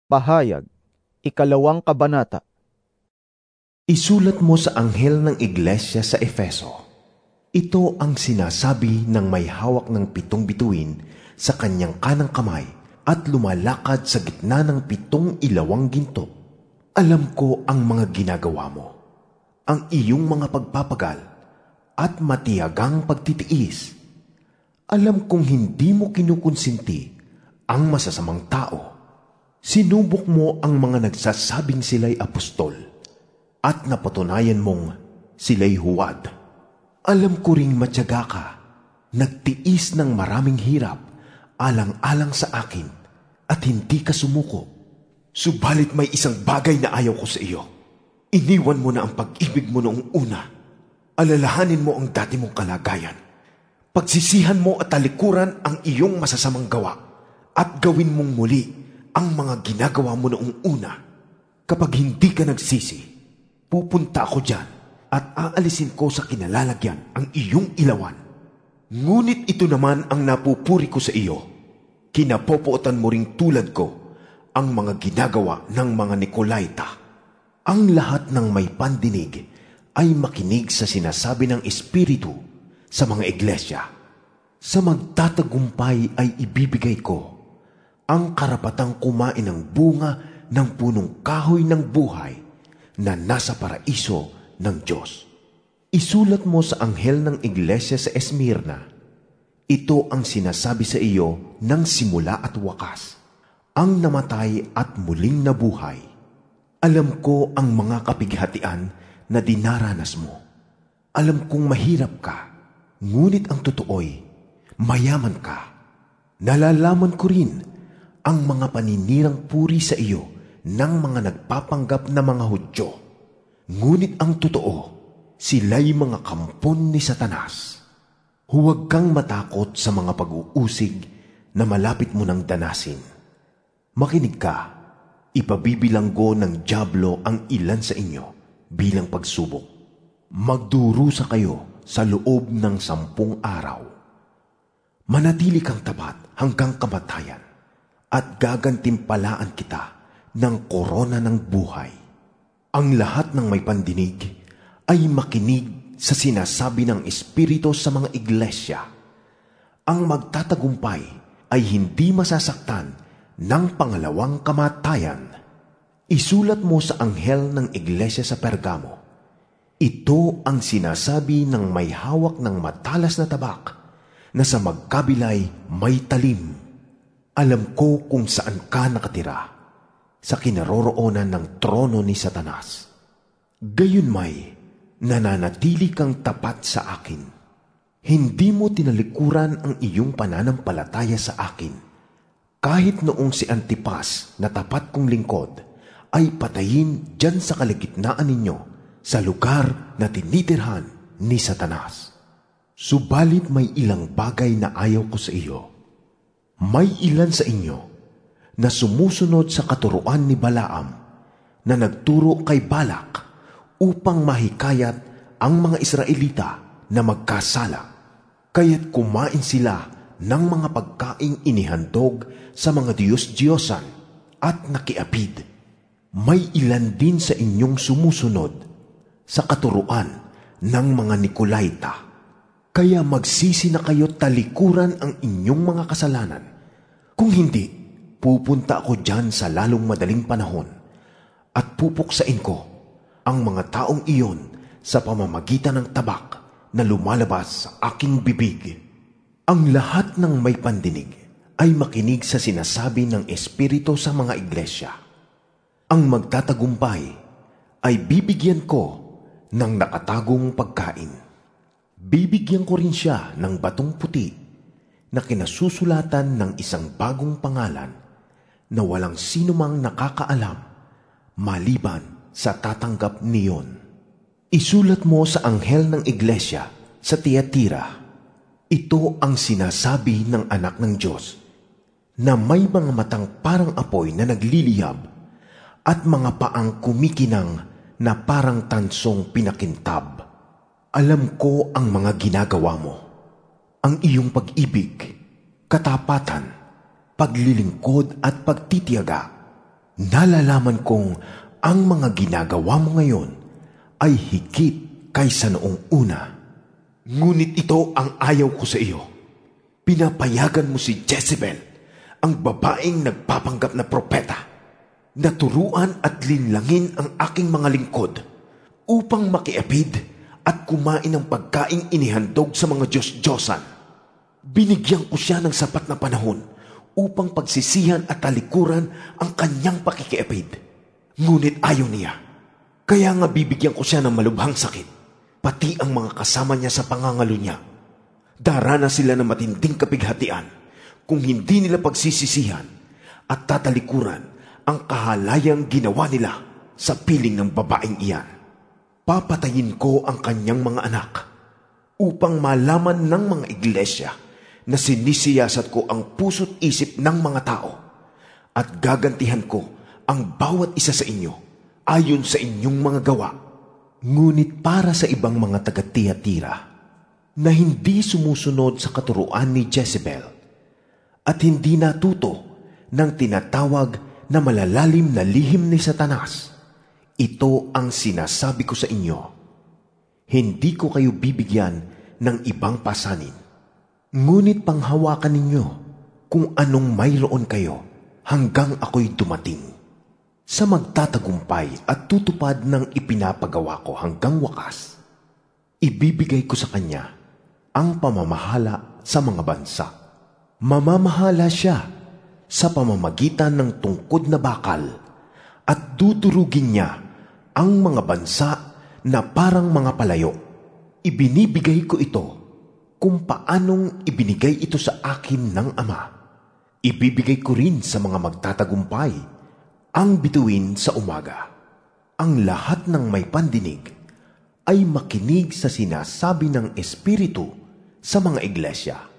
Pahayag, 2 kabanata. Isulat mo sa anghel ng iglesia sa Efeso. Ito ang sinasabi ng may hawak ng 7 bituin sa kanyang kanang kamay at lumalakad sa gitna ng 7 ilawang ginto. Alam ko ang mga ginagawa mo, ang iyong mga pagpapagal at matiyagang pagtitiis. Alam kong hindi mo kinukonsinti ang masasamang tao. Sinubok mo ang mga nagsasabing sila'y apostol at napatunayan mong sila'y huwad. Alam ko ring matyaga ka, nagtiis ng maraming hirap alang-alang sa akin at hindi ka sumuko. Subalit may isang bagay na ayaw ko sa iyo. Iniwan mo na ang pag-ibig mo noong una. Alalahanin mo ang dati mong kalagayan. Pagsisihan mo at talikuran ang iyong masasamang gawa at gawin mong muli ang mga ginagawa mo noong una. Kapag hindi ka nagsisi, pupunta ako dyan at aalisin ko sa kinalalagyan ang iyong ilawan. Ngunit ito naman ang napupuri ko sa iyo. Kinapopuotan mo ring tulad ko ang mga ginagawa ng mga Nikolaita. Ang lahat ng may pandinig ay makinig sa sinasabi ng Espiritu sa mga iglesia. Sa magtatagumpay ay ibibigay ko ang karapatang kumain ng bunga ng punong kahoy ng buhay na nasa paraiso ng Diyos. Isulat mo sa anghel ng iglesia sa Esmirna. Ito ang sinasabi sa iyo ng simula at wakas, ang namatay at muling nabuhay. Alam ko ang mga kapighatian na dinaranas mo. Alam kong mahirap ka, ngunit ang totoo'y mayaman ka. Nalalaman ko rin ang mga paninirang puri sa iyo ng mga nagpapanggap na mga Hudyo. Ngunit ang totoo, sila'y mga kampon ni Satanas. Huwag kang matakot sa mga pag-uusig na malapit mo nang danasin. Makinig ka, ipabibilanggo ng dyablo ang ilan sa inyo bilang pagsubok. Magdurusa kayo sa loob ng 10 araw. Manatili kang tapat hanggang kamatayan at gagantimpalaan kita ng korona ng buhay. Ang lahat ng may pandinig ay makinig sa sinasabi ng Espiritu sa mga iglesia. Ang magtatagumpay ay hindi masasaktan ng pangalawang kamatayan. Isulat mo sa anghel ng iglesia sa Pergamo. Ito ang sinasabi ng may hawak ng matalas na tabak na sa magkabilay may talim. Alam ko kung saan ka nakatira, sa kinaroroonan ng trono ni Satanas. Gayunmay, nananatili kang tapat sa akin. Hindi mo tinalikuran ang iyong pananampalataya sa akin. Kahit noong si Antipas na tapat kong lingkod ay patayin dyan sa kaligitnaan ninyo sa lugar na tinitirhan ni Satanas. Subalit may ilang bagay na ayaw ko sa iyo. May ilan sa inyo na sumusunod sa katuruan ni Balaam na nagturo kay Balak upang mahikayat ang mga Israelita na magkasala. Kaya't kumain sila ng mga pagkaing inihandog sa mga Diyos-Diyosan at nakiapid. May ilan din sa inyong sumusunod sa katuruan ng mga Nikolaita. Kaya magsisi na kayo talikuran ang inyong mga kasalanan. Kung hindi, pupunta ako dyan sa lalong madaling panahon at pupuksain ko ang mga taong iyon sa pamamagitan ng tabak na lumalabas sa aking bibig. Ang lahat ng may pandinig ay makinig sa sinasabi ng Espiritu sa mga iglesia. Ang magtatagumpay ay bibigyan ko ng nakatagong pagkain. Bibigyan ko rin siya ng batong puti na kinasusulatan ng isang bagong pangalan na walang sinumang nakakaalam maliban sa tatanggap niyon. Isulat mo sa anghel ng iglesia sa Tiatira. Ito ang sinasabi ng anak ng Diyos na may mga matang parang apoy na nagliliyab at mga paang kumikinang na parang tansong pinakintab. Alam ko ang mga ginagawa mo, ang iyong pag-ibig, katapatan, paglilingkod at pagtitiyaga, Nalalaman kong ang mga ginagawa mo ngayon ay higit kaysa noong una. Ngunit ito ang ayaw ko sa iyo. Pinapayagan mo si Jezebel, ang babaeng nagpapanggap na propeta, na turuan at linlangin ang aking mga lingkod upang makiapid at kumain ng pagkaing inihandog sa mga Diyos-Diyosan. Binigyan ko siya ng sapat na panahon upang pagsisihan at talikuran ang kanyang pakikiapid. Ngunit ayaw niya. Kaya nga bibigyan ko siya ng malubhang sakit, pati ang mga kasama niya sa pangangalo niya. Darana sila ng matinding kapighatian kung hindi nila pagsisisihan at tatalikuran ang kahalayang ginawa nila sa piling ng babaeng iyan. Papatayin ko ang kanyang mga anak upang malaman ng mga iglesia na sinisiyasat ko ang puso't isip ng mga tao at gagantihan ko ang bawat isa sa inyo ayon sa inyong mga gawa. Ngunit para sa ibang mga taga-Tiyatira na hindi sumusunod sa katuruan ni Jezebel at hindi natuto ng tinatawag na malalalim na lihim ni Satanas, ito ang sinasabi ko sa inyo. Hindi ko kayo bibigyan ng ibang pasanin. Ngunit panghawakan ninyo kung anong mayroon kayo hanggang ako'y dumating. Sa magtatagumpay at tutupad ng ipinapagawa ko hanggang wakas, ibibigay ko sa kanya ang pamamahala sa mga bansa. Mamamahala siya sa pamamagitan ng tungkod na bakal at dudurugin niya ang mga bansa na parang mga palayo. Ibinibigay ko ito kung paanong ibinigay ito sa akin ng Ama. Ibibigay ko rin sa mga magtatagumpay ang bituin sa umaga. Ang lahat ng may pandinig ay makinig sa sinasabi ng Espiritu sa mga iglesia.